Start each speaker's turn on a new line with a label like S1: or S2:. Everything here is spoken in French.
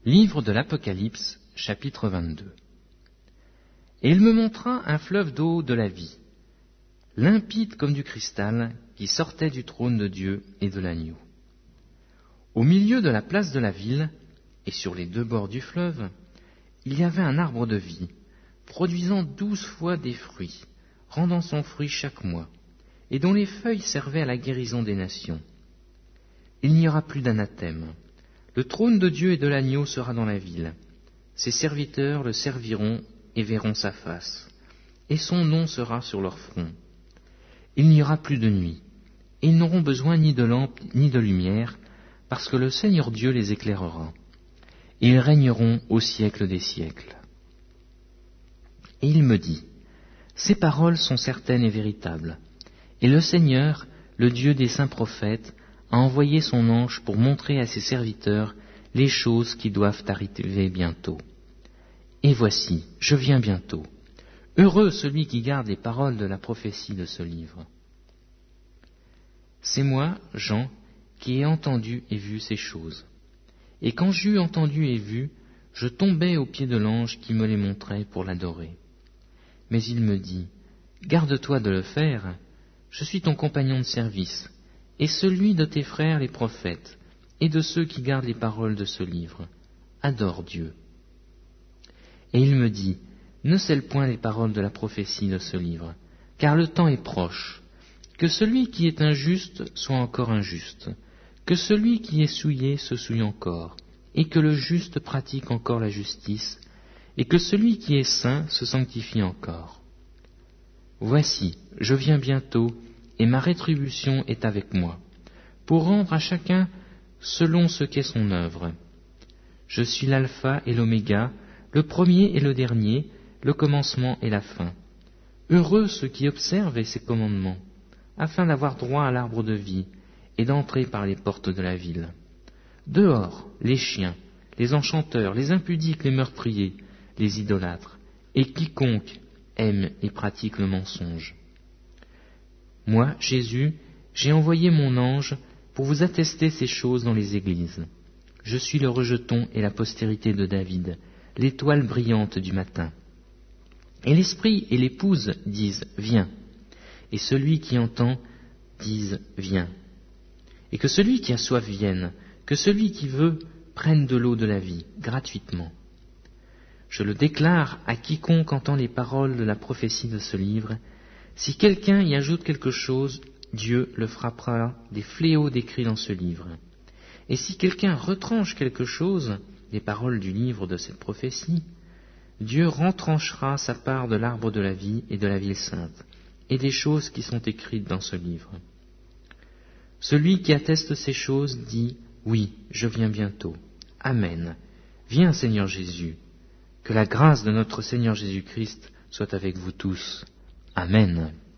S1: Livre de l'Apocalypse, chapitre 22. Et il me montra un fleuve d'eau de la vie, limpide comme du cristal, qui sortait du trône de Dieu et de l'agneau. Au milieu de la place de la ville, et sur les deux bords du fleuve, il y avait un arbre de vie, produisant 12 fois des fruits, rendant son fruit chaque mois, et dont les feuilles servaient à la guérison des nations. Il n'y aura plus d'anathème. Le trône de Dieu et de l'agneau sera dans la ville. Ses serviteurs le serviront et verront sa face, et son nom sera sur leur front. Il n'y aura plus de nuit, et ils n'auront besoin ni de lampe ni de lumière, parce que le Seigneur Dieu les éclairera. Et ils régneront au siècle des siècles. Et il me dit, ces paroles sont certaines et véritables. Et le Seigneur, le Dieu des saints prophètes, a envoyé son ange pour montrer à ses serviteurs les choses qui doivent arriver bientôt. Et voici, je viens bientôt. Heureux celui qui garde les paroles de la prophétie de ce livre. C'est moi, Jean, qui ai entendu et vu ces choses. Et quand j'eus entendu et vu, je tombai aux pieds de l'ange qui me les montrait pour l'adorer. Mais il me dit, garde-toi de le faire, je suis ton compagnon de service, et celui de tes frères les prophètes, et de ceux qui gardent les paroles de ce livre. Adore Dieu. Et il me dit, ne scelle point les paroles de la prophétie de ce livre, car le temps est proche. Que celui qui est injuste soit encore injuste, que celui qui est souillé se souille encore, et que le juste pratique encore la justice, et que celui qui est saint se sanctifie encore. Voici, je viens bientôt, et ma rétribution est avec moi, pour rendre à chacun selon ce qu'est son œuvre. Je suis l'alpha et l'oméga, le premier et le dernier, le commencement et la fin. Heureux ceux qui observent ces commandements, afin d'avoir droit à l'arbre de vie et d'entrer par les portes de la ville. Dehors, les chiens, les enchanteurs, les impudiques, les meurtriers, les idolâtres, et quiconque aime et pratique le mensonge. Moi, Jésus, j'ai envoyé mon ange pour vous attester ces choses dans les églises. Je suis le rejeton et la postérité de David, l'étoile brillante du matin. Et l'Esprit et l'Épouse disent « Viens », et celui qui entend dise « Viens ». Et que celui qui a soif vienne, que celui qui veut prenne de l'eau de la vie, gratuitement. Je le déclare à quiconque entend les paroles de la prophétie de ce livre. Si quelqu'un y ajoute quelque chose, Dieu le frappera des fléaux décrits dans ce livre. Et si quelqu'un retranche quelque chose, des paroles du livre de cette prophétie, Dieu retranchera sa part de l'arbre de la vie et de la ville sainte, et des choses qui sont écrites dans ce livre. Celui qui atteste ces choses dit, oui, je viens bientôt. Amen. Viens, Seigneur Jésus. Que la grâce de notre Seigneur Jésus-Christ soit avec vous tous. Amen.